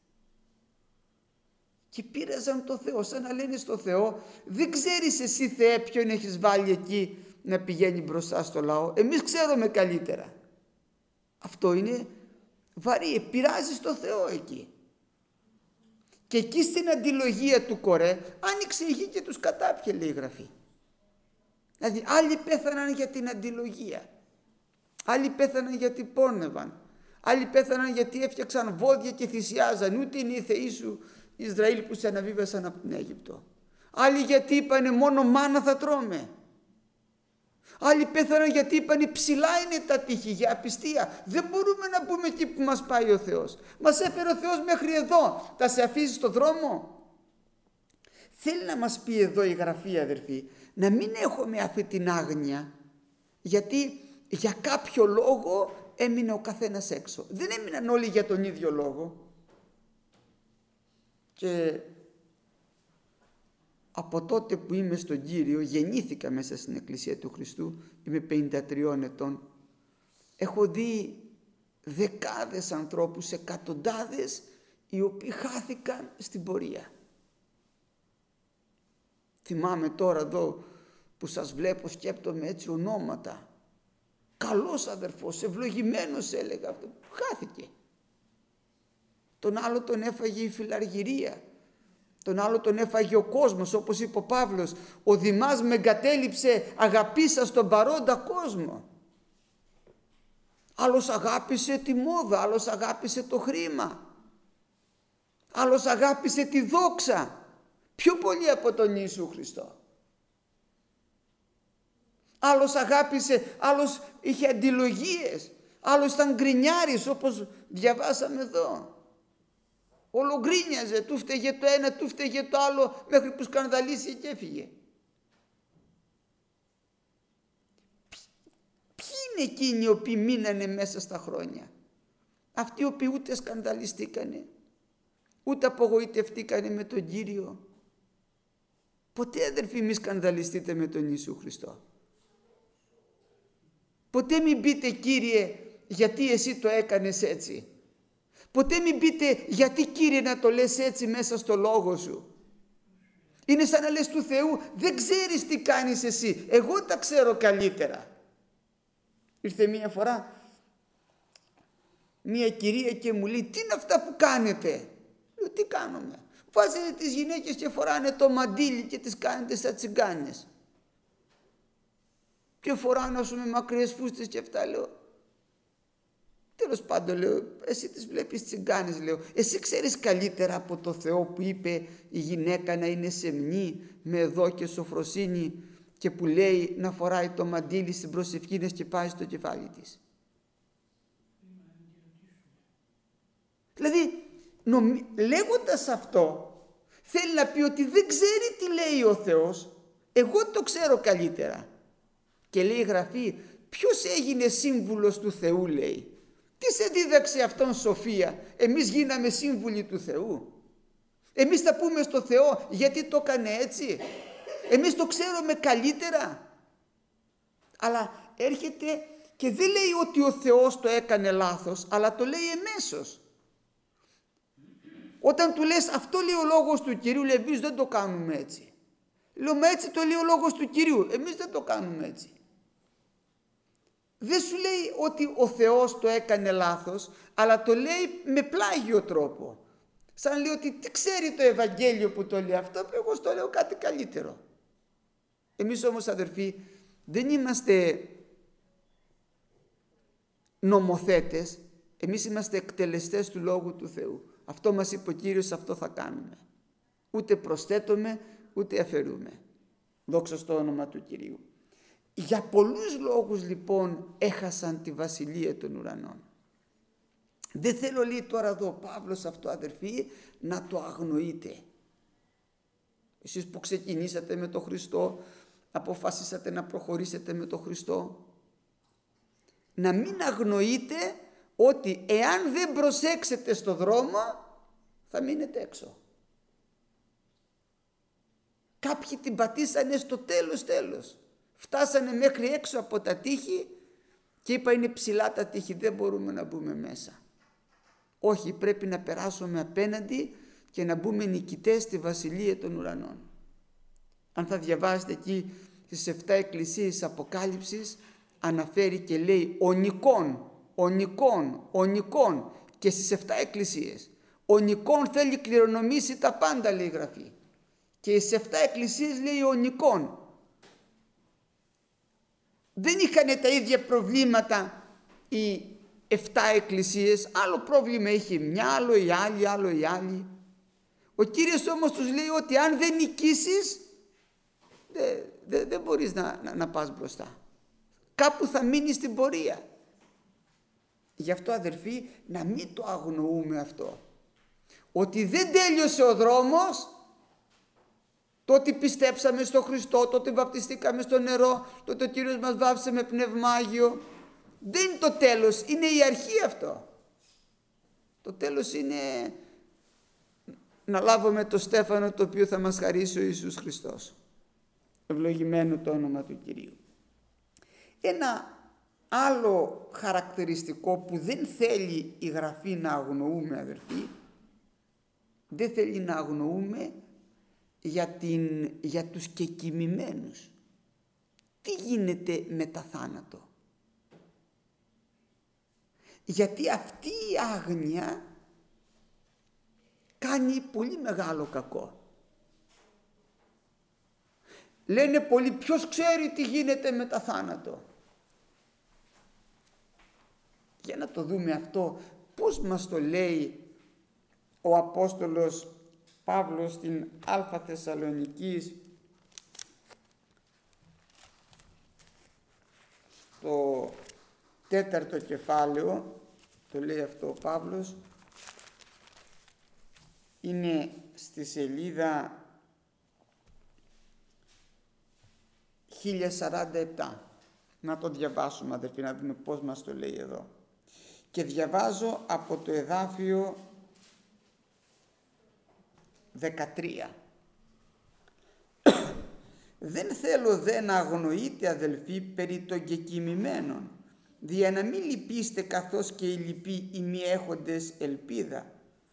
Και πήραζαν το Θεό, σαν να λένε στο Θεό, δεν ξέρεις εσύ Θεέ ποιον έχεις βάλει εκεί να πηγαίνει μπροστά στο λαό. Εμείς ξέρουμε καλύτερα. Αυτό είναι βαρύ, πειράζει το Θεό εκεί. Και εκεί στην αντιλογία του Κορέ άνοιξε η γη και τους κατάπιε, λέει η Γραφή. Δηλαδή άλλοι πέθαναν για την αντιλογία. Άλλοι πέθαναν γιατί πόρνευαν. Άλλοι πέθαναν γιατί έφτιαξαν βόδια και θυσιάζαν. Ούτε είναι οι θεοί σου Ισραήλ που σε αναβίβασαν από την Αίγυπτο. Άλλοι γιατί είπανε μόνο μάνα θα τρώμε. Άλλοι πέθαναν γιατί είπανε ψηλά είναι τα τείχη για απιστία. Δεν μπορούμε να μπούμε εκεί που μας πάει ο Θεός. Μας έφερε ο Θεός μέχρι εδώ. Θα σε αφήσει στο δρόμο. Θέλει να μας πει εδώ η Γραφή, αδερφοί, να μην έχουμε αυτή την άγνοια, γιατί για κάποιο λόγο έμεινε ο καθένας έξω. Δεν έμειναν όλοι για τον ίδιο λόγο. Και από τότε που είμαι στον Κύριο, γεννήθηκα μέσα στην Εκκλησία του Χριστού, είμαι πενήντα τριών ετών, έχω δει δεκάδες ανθρώπους, εκατοντάδες, οι οποίοι χάθηκαν στην πορεία. Θυμάμαι τώρα εδώ που σας βλέπω, σκέπτομαι έτσι ονόματα. Καλός αδερφός, ευλογημένος έλεγα, αυτό χάθηκε. Τον άλλο τον έφαγε η φιλαργυρία. Τον άλλο τον έφαγε ο κόσμος, όπως είπε ο Παύλος. Ο Δημάς με εγκατέλειψε, αγαπήσα στον παρόντα κόσμο. Άλλος αγάπησε τη μόδα, άλλος αγάπησε το χρήμα. Άλλος αγάπησε τη δόξα. Πιο πολύ από τον Ιησού Χριστό. Άλλος αγάπησε, άλλος είχε αντιλογίες. Άλλος ήταν γκρινιάρης, όπως διαβάσαμε εδώ. Όλο γκρίνιαζε, του φταίγε το ένα, του φταίγε το άλλο, μέχρι που σκανδαλίσει και έφυγε. Ποιοι είναι εκείνοι οι οποίοι μείνανε μέσα στα χρόνια? Αυτοί οι οποίοι ούτε σκανδαλιστήκανε, ούτε απογοητευτήκανε με τον Κύριο. Ποτέ, αδερφοί, μη σκανδαλιστείτε με τον Ιησού Χριστό. Ποτέ μην πείτε, Κύριε, γιατί εσύ το έκανες έτσι. Ποτέ μην πείτε, γιατί Κύριε να το λες έτσι μέσα στο λόγο σου. Είναι σαν να λες του Θεού, δεν ξέρεις τι κάνεις εσύ, εγώ τα ξέρω καλύτερα. Ήρθε μία φορά μία κυρία και μου λέει, τι είναι αυτά που κάνετε? Λέω, τι κάνουμε? Βάζετε τις γυναίκες και φοράνε το μαντίλι και τις κάνετε σαν τσιγκάνες. Και φοράνε όσο με μακριές φούστες και αυτά. Λέω, τέλος πάντων, λέω, εσύ τις βλέπεις τσιγκάνες, λέω. Εσύ ξέρεις καλύτερα από το Θεό που είπε η γυναίκα να είναι σεμνή, με εδώ και σοφροσύνη, και που λέει να φοράει το μαντίλι στην προσευχή να σκεπάζει στο κεφάλι της. Δηλαδή, νομι... λέγοντας αυτό, θέλει να πει ότι δεν ξέρει τι λέει ο Θεός, εγώ το ξέρω καλύτερα. Και λέει η Γραφή, ποιος έγινε σύμβουλος του Θεού, λέει. Τι σε δίδαξε αυτόν σοφία? Εμείς γίναμε σύμβουλοι του Θεού. Εμείς θα πούμε στο Θεό γιατί το έκανε έτσι. Εμείς το ξέρουμε καλύτερα. Αλλά έρχεται Και δεν λέει ότι ο Θεός το έκανε λάθος, αλλά το λέει εμέσως. Όταν του λες αυτό λέει ο λόγος του Κυρίου, λέει εμείς δεν το κάνουμε έτσι. Λέω μα έτσι το λέει ο λόγος του Κυρίου, εμείς δεν το κάνουμε έτσι. Δεν σου λέει ότι ο Θεός το έκανε λάθος, αλλά το λέει με πλάγιο τρόπο. Σαν λέει ότι τι ξέρει το Ευαγγέλιο που το λέει αυτό, εγώ στο λέω κάτι καλύτερο. Εμείς όμως αδερφοί δεν είμαστε νομοθέτες, εμείς είμαστε εκτελεστές του Λόγου του Θεού. Αυτό μας είπε ο Κύριος, αυτό θα κάνουμε. Ούτε προσθέτουμε, ούτε αφαιρούμε. Δόξα στο όνομα του Κυρίου. Για πολλούς λόγους λοιπόν έχασαν τη βασιλεία των ουρανών. Δεν θέλω λέει τώρα εδώ ο Παύλος αυτό αδερφοί να το αγνοείτε. Εσείς που ξεκινήσατε με τον Χριστό, αποφασίσατε να προχωρήσετε με τον Χριστό, να μην αγνοείτε ότι εάν δεν προσέξετε στο δρόμο θα μείνετε έξω. Κάποιοι την πατήσανε στο τέλος τέλος. Φτάσανε μέχρι έξω από τα τείχη και είπα είναι ψηλά τα τείχη, δεν μπορούμε να μπούμε μέσα. Όχι, πρέπει να περάσουμε απέναντι και να μπούμε νικητές στη βασιλεία των ουρανών. Αν θα διαβάσετε εκεί στις επτά εκκλησίες Αποκάλυψης, αναφέρει και λέει ο Νικόν, ο Νικόν, ο Νικόν και στις επτά εκκλησίες. Ο Νικόν θέλει κληρονομήσει τα πάντα λέει η Γραφή. Και στις επτά εκκλησίες λέει ο Νικόν. Δεν είχαν τα ίδια προβλήματα οι επτά εκκλησίες, άλλο πρόβλημα είχε μια, άλλο η άλλη, άλλο η άλλη. Ο Κύριος όμως τους λέει ότι αν δεν νικήσεις δεν, δεν, δεν μπορείς να, να, να πας μπροστά. Κάπου θα μείνεις στην πορεία. Γι' αυτό αδερφοί να μην το αγνοούμε αυτό. Ότι δεν τέλειωσε ο δρόμος, το ότι πιστέψαμε στο Χριστό, το ότι βαπτιστήκαμε στο νερό, το ότι ο Κύριος μας βάφησε με Πνεύμα Άγιο. Δεν είναι το τέλος, είναι η αρχή αυτό. Το τέλος είναι να λάβουμε το στέφανο το οποίο θα μας χαρίσει ο Ιησούς Χριστός. Ευλογημένο το όνομα του Κυρίου. Ένα άλλο χαρακτηριστικό που δεν θέλει η Γραφή να αγνοούμε αδερφοί, δεν θέλει να αγνοούμε για, την, για τους κεκοιμημένους. Τι γίνεται μετά θάνατο? Γιατί αυτή η άγνοια κάνει πολύ μεγάλο κακό. Λένε πολλοί ποιος ξέρει τι γίνεται μετά θάνατο. Για να το δούμε αυτό, πώς μας το λέει ο Απόστολος Παύλος στην Α Θεσσαλονικής, το τέταρτο κεφάλαιο, το λέει αυτό ο Παύλος, είναι στη σελίδα χίλια σαράντα επτά. Να το διαβάσουμε αδερφοί, να δούμε πώς μας το λέει εδώ. Και διαβάζω από το εδάφιο δεκατρία. Δεν θέλω δε να αγνοείτε αδελφοί περί των κεκοιμημένων, δια να μην λυπήστε καθώς και οι λυποί οι μη έχοντες ελπίδα.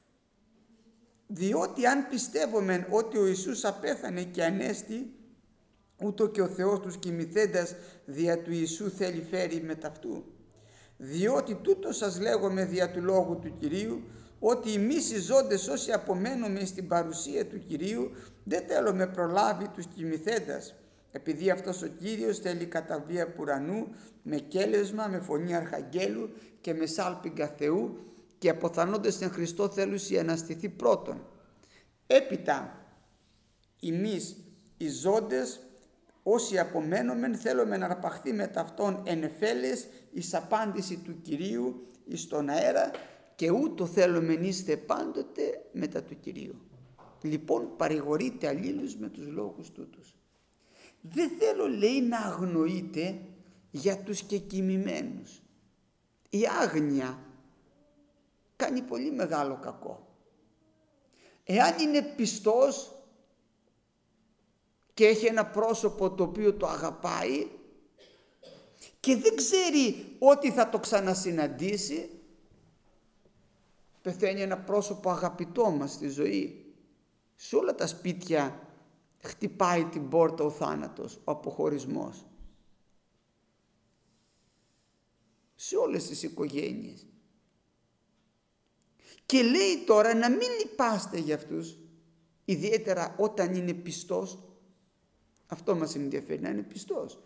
Διότι αν πιστεύομεν ότι ο Ιησούς απέθανε και ανέστη, ούτω και ο Θεός τους κοιμηθέντας δια του Ιησού θέλει φέρει με ταυτού. Διότι τούτο σας λέγομαι δια του λόγου του Κυρίου, ότι εμείς οι ζώντες όσοι απομένουμε στην παρουσία του Κυρίου δεν θέλουμε προλάβει τους κοιμηθέντας, επειδή αυτός ο Κύριος θέλει καταβεί από ουρανού με κέλεσμα, με φωνή αρχαγγέλου και με σάλπιγγα Θεού, και αποθανόντες εν Χριστώ θέλουσι αναστηθεί πρώτον. Έπειτα εμείς οι ζώντες όσοι απομένομεν θέλουμε να αρπαχθεί με ταυτόν εν εφέλες εις απάντηση του Κυρίου εις τον αέρα, και ούτω θέλουμε είστε πάντοτε μετά του Κυρίου. Λοιπόν παρηγορείτε αλλήλους με τους λόγους τούτους. Δεν θέλω λέει να αγνοείτε για τους κεκοιμημένους. Η άγνοια κάνει πολύ μεγάλο κακό. Εάν είναι πιστός και έχει ένα πρόσωπο το οποίο το αγαπάει και δεν ξέρει ότι θα το ξανασυναντήσει. Πεθαίνει ένα πρόσωπο αγαπητό μας στη ζωή. Σε όλα τα σπίτια χτυπάει την πόρτα ο θάνατος, ο αποχωρισμός. Σε όλες τις οικογένειες. Και λέει τώρα να μην λυπάστε για αυτούς, ιδιαίτερα όταν είναι πιστός. Αυτό μας ενδιαφέρει, να είναι πιστός.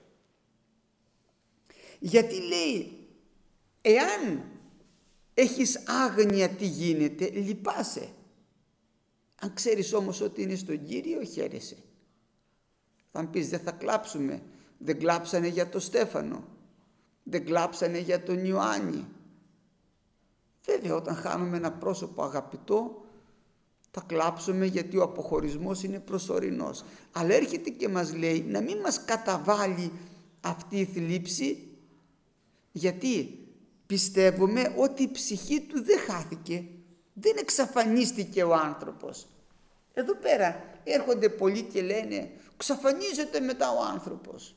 Γιατί λέει, εάν έχεις άγνοια τι γίνεται, λυπάσαι. Αν ξέρεις όμως ότι είναι στον Κύριο, χαίρεσαι. Θα μου πεις, δεν θα κλάψουμε. Δεν κλάψανε για τον Στέφανο. Δεν κλάψανε για τον Ιωάννη. Βέβαια, όταν χάνουμε ένα πρόσωπο αγαπητό, θα κλάψουμε, γιατί ο αποχωρισμός είναι προσωρινός. Αλλά έρχεται και μας λέει να μην μας καταβάλει αυτή η θλίψη, γιατί πιστεύουμε ότι η ψυχή του δεν χάθηκε, δεν εξαφανίστηκε ο άνθρωπος. Εδώ πέρα έρχονται πολλοί και λένε, εξαφανίζεται μετά ο άνθρωπος.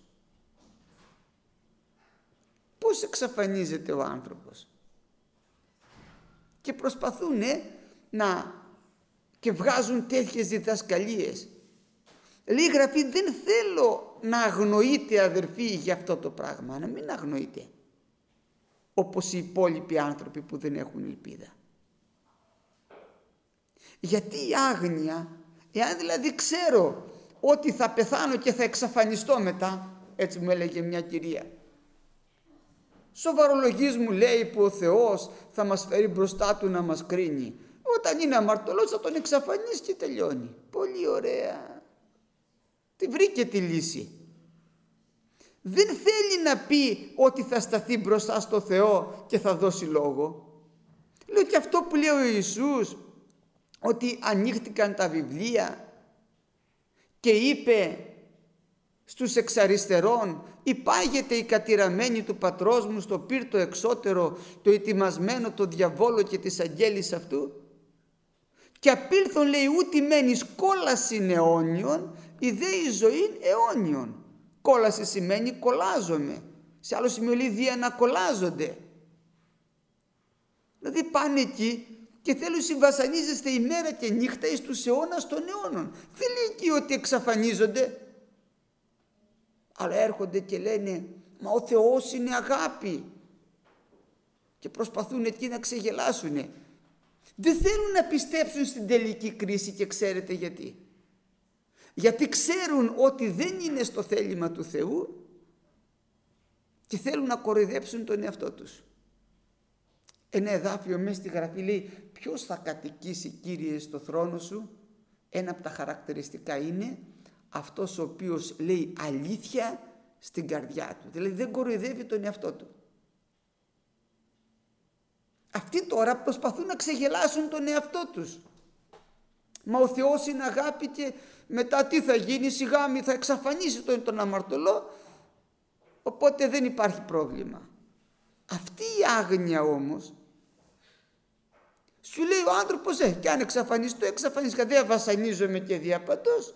Πώς εξαφανίζεται ο άνθρωπος? Και προσπαθούν να και βγάζουν τέτοιες διδασκαλίες. Λέει η Γραφή, δεν θέλω να αγνοείτε αδερφοί για αυτό το πράγμα, να μην αγνοείτε, όπως οι υπόλοιποι άνθρωποι που δεν έχουν ελπίδα. Γιατί η άγνοια, εάν δηλαδή ξέρω ότι θα πεθάνω και θα εξαφανιστώ μετά, έτσι μου έλεγε μια κυρία, σοβαρολογής μου λέει που ο Θεός θα μας φέρει μπροστά του να μας κρίνει. Όταν είναι αμαρτωλός θα τον εξαφανίσει και τελειώνει. Πολύ ωραία. Τη βρήκε τη λύση. Δεν θέλει να πει ότι θα σταθεί μπροστά στο Θεό και θα δώσει λόγο. Λέω και αυτό που λέει ο Ιησούς, ότι ανοίχτηκαν τα βιβλία και είπε στους εξαριστερών, υπάγεται η κατηραμένη του πατρός μου στο πύρτο εξώτερο, το ετοιμασμένο το διαβόλο και της αγγέλης αυτού. Και απήλθον, λέει, ούτι μένεις κόλασιν αιώνιον, η δε η ζωή αιώνιον. Κόλαση σημαίνει κολλάζομαι. Σε άλλο σημείο λέει διανακολλάζονται. Δηλαδή πάνε εκεί και θέλουν συμβασανίζεστε ημέρα και νύχτα εις τους αιώνας των αιώνων. Δεν λέει εκεί ότι εξαφανίζονται. Αλλά έρχονται και λένε, μα ο Θεός είναι αγάπη. Και προσπαθούν εκεί να ξεγελάσουν. Δεν θέλουν να πιστέψουν στην τελική κρίση, και ξέρετε γιατί. Γιατί ξέρουν ότι δεν είναι στο θέλημα του Θεού και θέλουν να κοροϊδέψουν τον εαυτό τους. Ένα εδάφιο μέσα στη Γραφή λέει, ποιος θα κατοικήσει, Κύριε, στο θρόνο σου? Ένα από τα χαρακτηριστικά είναι αυτός ο οποίος λέει αλήθεια στην καρδιά του. Δηλαδή δεν κοροϊδεύει τον εαυτό του. Αυτοί τώρα προσπαθούν να ξεγελάσουν τον εαυτό τους. Μα ο Θεός είναι αγάπη και μετά τι θα γίνει? Σιγά μη θα εξαφανίσει τον, τον αμαρτωλό, οπότε δεν υπάρχει πρόβλημα. Αυτή η άγνοια όμως, σου λέει ο άνθρωπος, ε, και αν εξαφανιστώ, εξαφανίστηκα, δεν βασανίζομαι και διαπατός.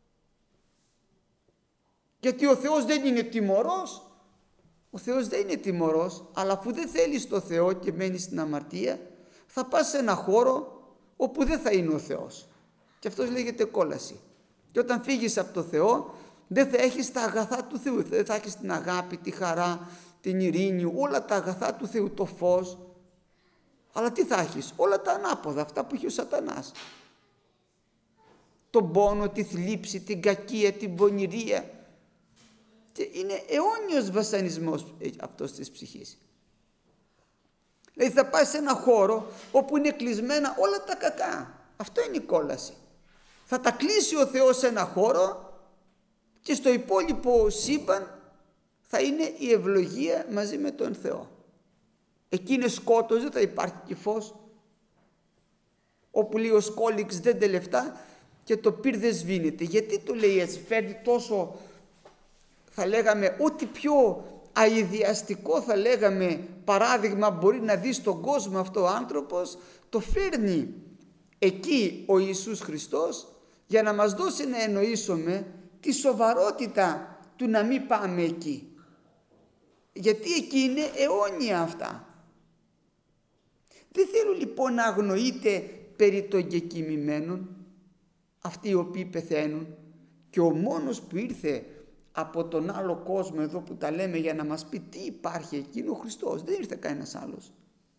Γιατί ο Θεός δεν είναι τιμωρός. Ο Θεός δεν είναι τιμωρός, αλλά αφού δεν θέλεις το Θεό και μένεις στην αμαρτία, θα πας σε ένα χώρο όπου δεν θα είναι ο Θεός. Και αυτός λέγεται κόλαση. Και όταν φύγεις από το Θεό, δεν θα έχεις τα αγαθά του Θεού. Δεν θα έχεις την αγάπη, τη χαρά, την ειρήνη, όλα τα αγαθά του Θεού, το φως. Αλλά τι θα έχεις? Όλα τα ανάποδα, αυτά που έχει ο Σατανάς. Τον πόνο, τη θλίψη, την κακία, την πονηρία. Και είναι αιώνιος βασανισμός αυτός της ψυχής. Δηλαδή θα πάει σε ένα χώρο όπου είναι κλεισμένα όλα τα κακά. Αυτό είναι η κόλαση. Θα τα κλείσει ο Θεός σε ένα χώρο και στο υπόλοιπο σύμπαν θα είναι η ευλογία μαζί με τον Θεό. Εκεί είναι σκότος, δεν θα υπάρχει και φως. Όπου λέει ο Σκόλιξ δεν τελευτά και το πυρ δεν σβήνεται. Γιατί το λέει έτσι? Φέρνει τόσο, θα λέγαμε, ό,τι πιο αηδιαστικό θα λέγαμε παράδειγμα μπορεί να δει στον κόσμο αυτό ο άνθρωπος, το φέρνει εκεί ο Ιησούς Χριστός για να μας δώσει να εννοήσουμε τη σοβαρότητα του να μην πάμε εκεί. γιατί εκεί είναι αιώνια αυτά. Δεν θέλω λοιπόν να αγνοείτε περί των κεκοιμημένων, αυτοί οι οποίοι πεθαίνουν, και ο μόνος που ήρθε από τον άλλο κόσμο εδώ που τα λέμε για να μας πει τι υπάρχει εκεί είναι ο Χριστός, δεν ήρθε κανένας άλλος.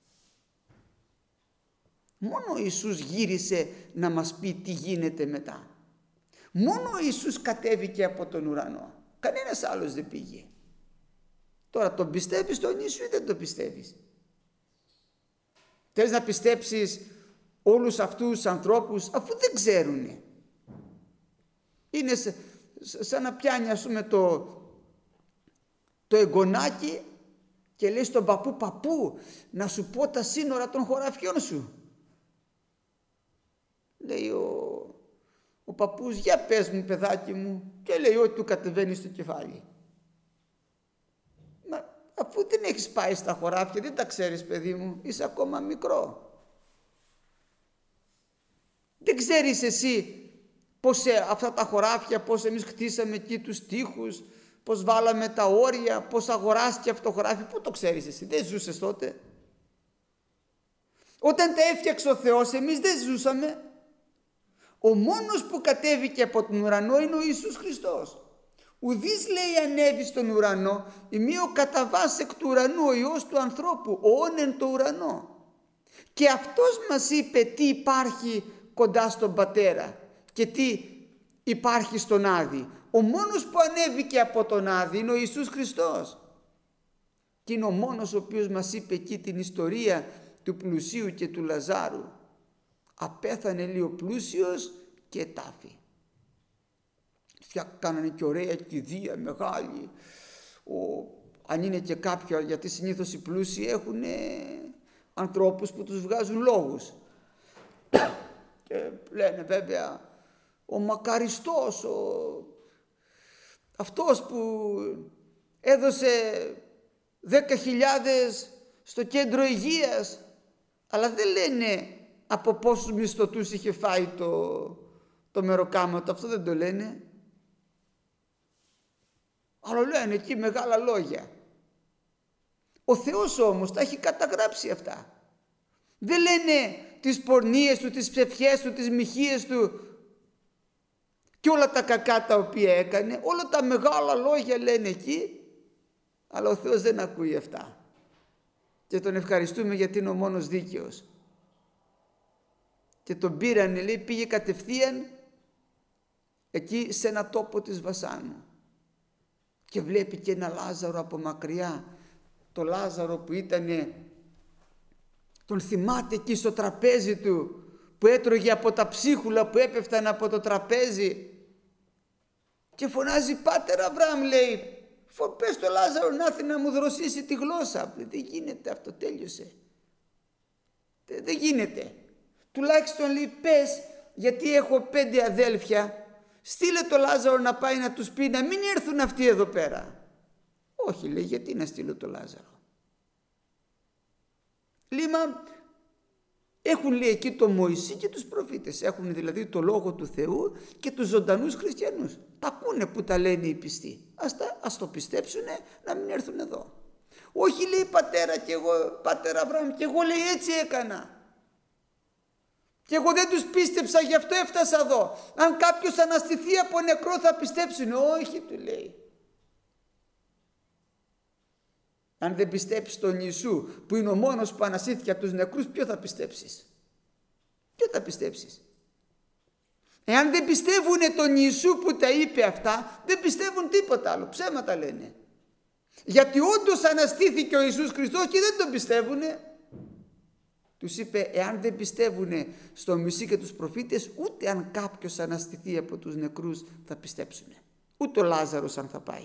Μόνο ο Ιησούς γύρισε να μας πει τι γίνεται μετά. Μόνο ο Ιησούς κατέβηκε από τον ουρανό, κανένας άλλος δεν πήγε. Τώρα τον πιστεύεις τον Ιησού ή δεν τον πιστεύεις? Θες να πιστέψεις όλους αυτούς τους ανθρώπους αφού δεν ξέρουνε? Είναι σαν να πιάνει ας πούμε το, το εγγονάκι και λέει στον παππού, παππού να σου πω τα σύνορα των χωραφιών σου. Λέει ο, ο παππούς, για πες μου παιδάκι μου, και λέει ό,τι του κατεβαίνει στο κεφάλι. Μα αφού δεν έχεις πάει στα χωράφια, δεν τα ξέρεις παιδί μου, είσαι ακόμα μικρό. Δεν ξέρεις εσύ πώς αυτά τα χωράφια, πώς εμείς χτίσαμε εκεί τους τοίχους, πώς βάλαμε τα όρια, πώς αγοράστηκε αυτό το χωράφι, πού το ξέρεις εσύ? Δεν ζούσες τότε. Όταν τα έφτιαξε ο Θεός, εμείς δεν ζούσαμε. Ο μόνος που κατέβηκε από τον ουρανό είναι ο Ιησούς Χριστός. Ουδής λέει ανέβη στον ουρανό, ημί ο καταβάς εκ του ουρανού, ο Υιός του ανθρώπου, ο όν εν το ουρανό. Και αυτός μας είπε τι υπάρχει κοντά στον Πατέρα και τι υπάρχει στον Άδη. Ο μόνος που ανέβηκε από τον Άδη είναι ο Ιησούς Χριστός. Και είναι ο μόνος ο οποίος μας είπε εκεί την ιστορία του πλουσίου και του Λαζάρου. Απέθανε λέει ο πλούσιος και τάφη. Κάνανε και ωραία κηδεία μεγάλη. Ο, αν είναι και κάποιο, γιατί συνήθως οι πλούσιοι έχουν ανθρώπους που τους βγάζουν λόγους. Και λένε βέβαια ο μακαριστός, ο, αυτός που έδωσε δέκα χιλιάδες στο κέντρο υγείας, αλλά δεν λένε από πόσους μισθωτούς είχε φάει το, το μεροκάματο, αυτό δεν το λένε. Αλλά λένε εκεί μεγάλα λόγια. Ο Θεός όμως τα έχει καταγράψει αυτά. Δεν λένε τις πορνείες του, τις ψευχές του, τις μοιχείες του και όλα τα κακά τα οποία έκανε. Όλα τα μεγάλα λόγια λένε εκεί, αλλά ο Θεός δεν ακούει αυτά. Και τον ευχαριστούμε γιατί είναι ο μόνος δίκαιος. Και τον πήρανε, λέει, πήγε κατευθείαν εκεί σε ένα τόπο της Βασάνου. Και βλέπει και ένα Λάζαρο από μακριά, το Λάζαρο που ήτανε, τον θυμάται εκεί στο τραπέζι του, που έτρωγε από τα ψίχουλα που έπεφταν από το τραπέζι, και φωνάζει, Πάτερ Αβραάμ, λέει, πες το Λάζαρο να έρθει να μου δροσίσει τη γλώσσα. Δεν γίνεται αυτό, τέλειωσε. Δεν γίνεται. Τουλάχιστον λέει, πες, γιατί έχω πέντε αδέλφια, στείλε το Λάζαρο να πάει να τους πει να μην έρθουν αυτοί εδώ πέρα. Όχι, λέει, γιατί να στείλω το Λάζαρο? Λέει, μα έχουν, λέει, εκεί το Μωυσή και τους προφήτες. Έχουν δηλαδή το Λόγο του Θεού και τους ζωντανούς χριστιανούς. Τα ακούνε που τα λένε οι πιστοί. Ας, τα, ας το πιστέψουνε να μην έρθουν εδώ. Όχι, λέει, πατέρα, και εγώ, Πατέρα Αβραάμ, και εγώ, λέει, έτσι έκανα. Και εγώ δεν τους πίστεψα, γι' αυτό έφτασα εδώ. Αν κάποιος αναστηθεί από νεκρό θα πιστέψουν. Όχι, του λέει. Αν δεν πιστέψεις τον Ιησού, που είναι ο μόνος που αναστήθηκε από τους νεκρούς, ποιο θα πιστέψεις? Ποιο θα πιστέψεις? Εάν δεν πιστεύουν τον Ιησού που τα είπε αυτά, δεν πιστεύουν τίποτα άλλο. Ψέματα λένε. Γιατί όντως αναστήθηκε ο Ιησούς Χριστός και δεν τον πιστεύουνε. Τους είπε, εάν δεν πιστεύουν στο Μωυσή και τους προφήτες, ούτε αν κάποιος αναστηθεί από τους νεκρούς θα πιστέψουν. Ούτε ο Λάζαρος αν θα πάει.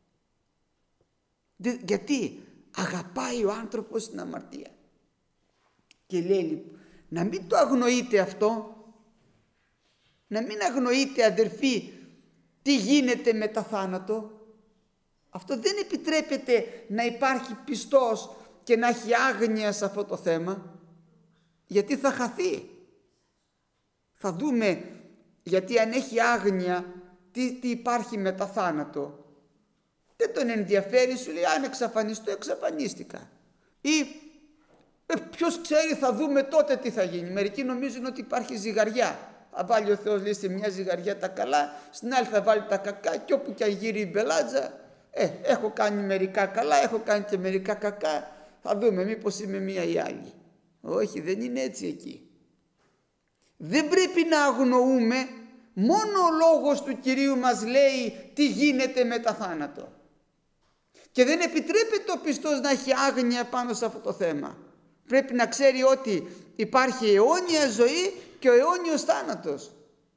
Γιατί αγαπάει ο άνθρωπος την αμαρτία. Και λέει λοιπόν, να μην το αγνοείτε αυτό, να μην αγνοείτε αδερφοί τι γίνεται μετά θάνατο. Αυτό δεν επιτρέπεται να υπάρχει πιστός και να έχει άγνοια σε αυτό το θέμα, γιατί θα χαθεί. Θα δούμε, γιατί αν έχει άγνοια τι, τι υπάρχει μετά θάνατο. Δεν τον ενδιαφέρει, σου λέει αν εξαφανιστώ εξαφανίστηκα. Ή ε, ποιος ξέρει, θα δούμε τότε τι θα γίνει. Μερικοί νομίζουν ότι υπάρχει ζυγαριά. Θα βάλει ο Θεός, λέει, σε μια ζυγαριά τα καλά, στην άλλη θα βάλει τα κακά και όπου και αν γύρει η μπελάτζα, ε, έχω κάνει μερικά καλά, έχω κάνει και μερικά κακά, θα δούμε μήπως είμαι μία ή άλλη. Όχι, δεν είναι έτσι εκεί. Δεν πρέπει να αγνοούμε, μόνο ο λόγος του Κυρίου μας λέει τι γίνεται μετά θάνατο. Και δεν επιτρέπεται ο πιστός να έχει άγνοια πάνω σε αυτό το θέμα. Πρέπει να ξέρει ότι υπάρχει αιώνια ζωή και ο αιώνιος θάνατος.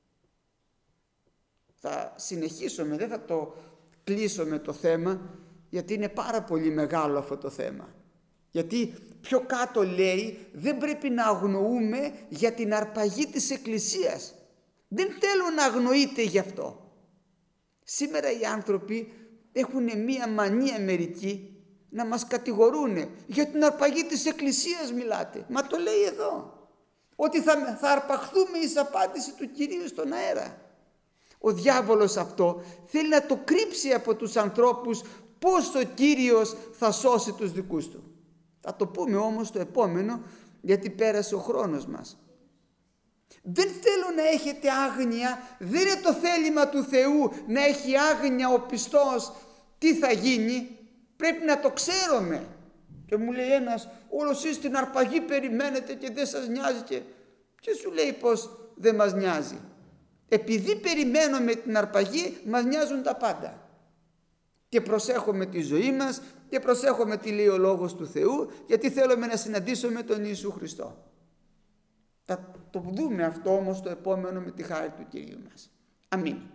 Θα συνεχίσουμε, δεν θα το κλείσω με το θέμα, γιατί είναι πάρα πολύ μεγάλο αυτό το θέμα. Γιατί πιο κάτω λέει δεν πρέπει να αγνοούμε για την αρπαγή της Εκκλησίας. Δεν θέλω να αγνοείτε γι' αυτό. Σήμερα οι άνθρωποι έχουν μία μανία μερικοί να μας κατηγορούνε για την αρπαγή της Εκκλησίας μιλάτε. Μα το λέει εδώ. Ότι θα, θα αρπαχθούμε εις απάντηση του Κυρίου στον αέρα. Ο διάβολος αυτό θέλει να το κρύψει από τους ανθρώπους πώς ο Κύριος θα σώσει τους δικούς του. Θα το πούμε όμως το επόμενο, γιατί πέρασε ο χρόνος μας. Δεν θέλω να έχετε άγνοια, δεν είναι το θέλημα του Θεού να έχει άγνοια ο πιστός τι θα γίνει. Πρέπει να το ξέρουμε. Και μου λέει ένας, όλος εσείς την αρπαγή περιμένετε και δεν σας νοιάζει. Και, και σου λέει πως δεν μας νοιάζει. Επειδή περιμένουμε την αρπαγή μας νοιάζουν τα πάντα. Και προσέχουμε τη ζωή μας και προσέχουμε τι λέει ο Λόγος του Θεού, γιατί θέλουμε να συναντήσουμε τον Ιησού Χριστό. Θα το δούμε αυτό όμως το επόμενο με τη χάρη του Κυρίου μας. Αμήν.